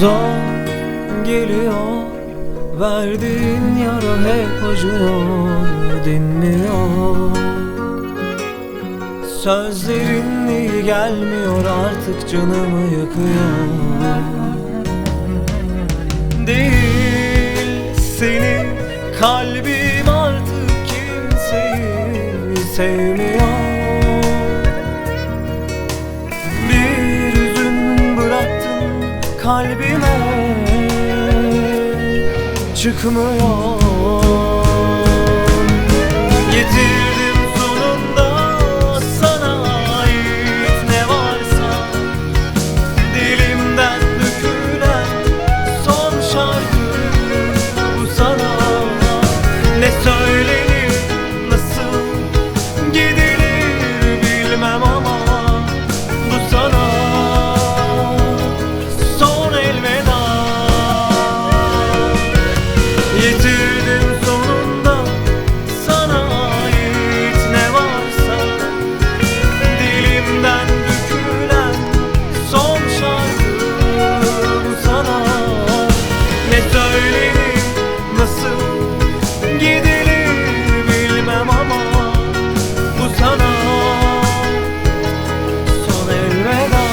Zor geliyor, verdiğin yara hep acıyor, dinmiyor. Sözlerin iyi gelmiyor, artık canımı yakıyor. Değil senin kalbim artık kimseyi sevmiyor. Bir hüzün bıraktın kalbime, çıkmıyor. Getirdim sonunda sana ait ne varsa, dilimden dökülen son şarkı bu sana. Ne söylenir, nasıl gidilir bilmem ama bu sana son elveda. Getirdim sonunda sana ait ne varsa, dilimden dökülen son şarkı bu sana. Ne söylenir, nasıl gidilir bilmem ama bu sana son elveda.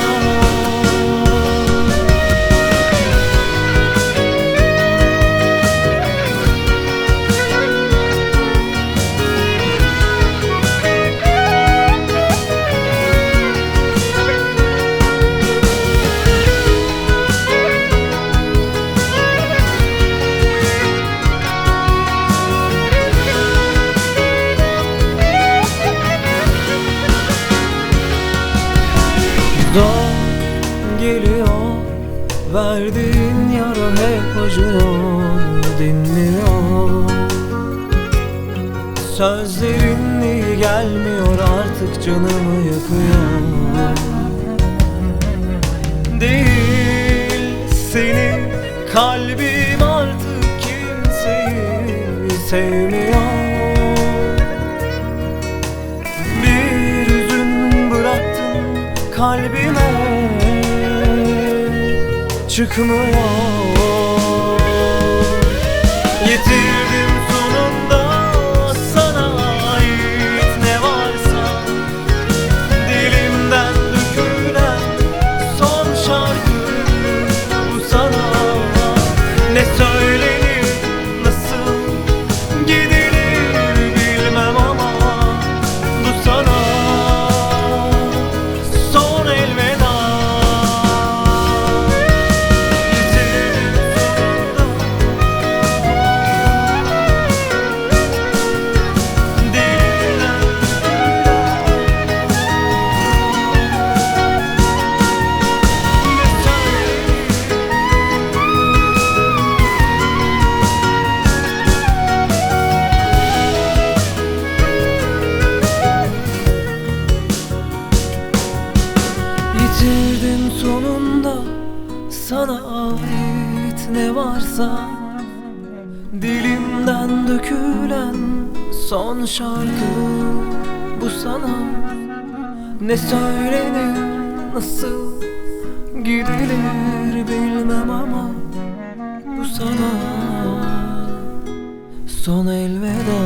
Zor geliyor, verdiğin yara hep acıyor, dinmiyor. Sözlerin iyi gelmiyor, artık canımı yakıyor. Değil senin kalbim artık kimseyi sevmiyor. Bir hüzün bıraktın kalbime, çıkmıyor. Getirdim sonunda sana ait ne varsa, dilimden dökülen son şarkı bu sana. Ne söylenir, nasıl gidilir bilmem ama bu sana son elveda. Yitirdim sonunda sana ait ne varsa, dilimden dökülen son şarkı bu sana. Ne söylenir, nasıl gidilir bilmem ama bu sana son elveda.